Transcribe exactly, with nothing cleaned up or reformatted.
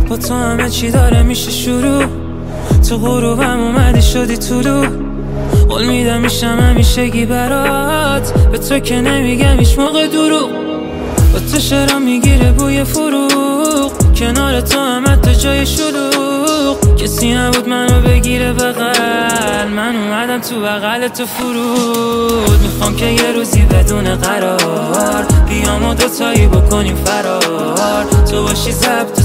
با تو همه چی داره میشه شروع. تو غروبم اومدی شدی طلوع. قول میدم میشم همیشگی برات، به تو که نمیگم هیچ موقع دروغ. با تو شرا میگیره بوی فروغ، کنار تو همه تا جای شلوغ. کسی نبود منو بگیره بغل، من اومدم تو بغل تو فرود. میخوام که یه روزی بدون قرار بیام و دوتایی بکنیم فرار. تو باشی ضبط